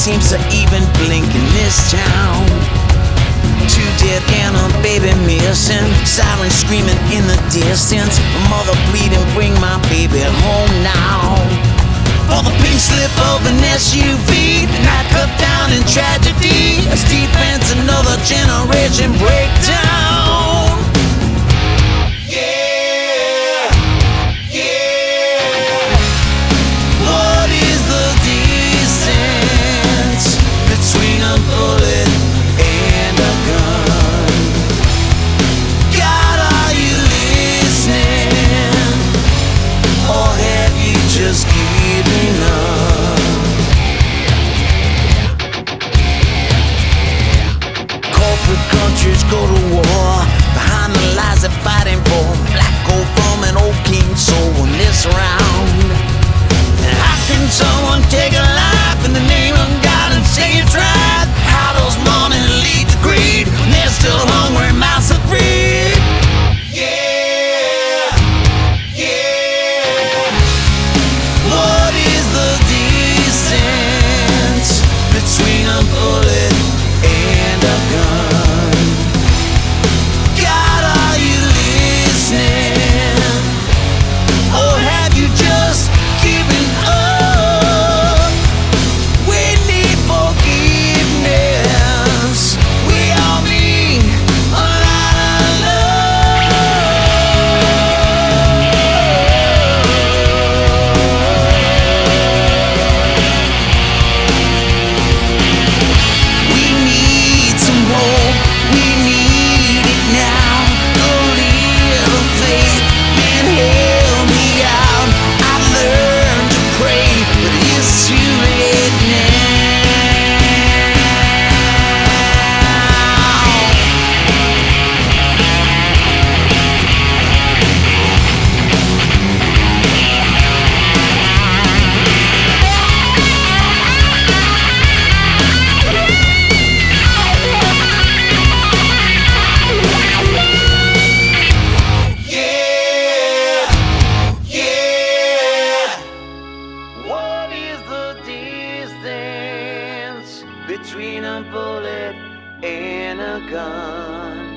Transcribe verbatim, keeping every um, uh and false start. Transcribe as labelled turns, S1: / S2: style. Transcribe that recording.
S1: seems to even blink in this town. Two dead and a baby missing, sirens screaming in the distance. A mother bleeding, bring my baby home now. For the pink slip of an S U V, the night cut down in tragedy. As defense, another generation breakdown. Yeah, yeah. What is the distance between a bullet and a gun? God, are you listening? Or have you just given up? Corporate countries go to war behind the lies they're fighting for. Black gold from an old king's soul in this round. And how can someone take a life in the name of God and say it's right? How does money lead to greed when they're still hungry, mouths are free? Yeah, yeah. What is the distance between a bullet and a gun? God, are you listening? Or have you just given up? We need forgiveness. We all need a lot of We need some hope, we need it now. A little faith can help me out. I learned to pray, but it's too late Yeah, yeah. What is the distance between a bullet and a gun?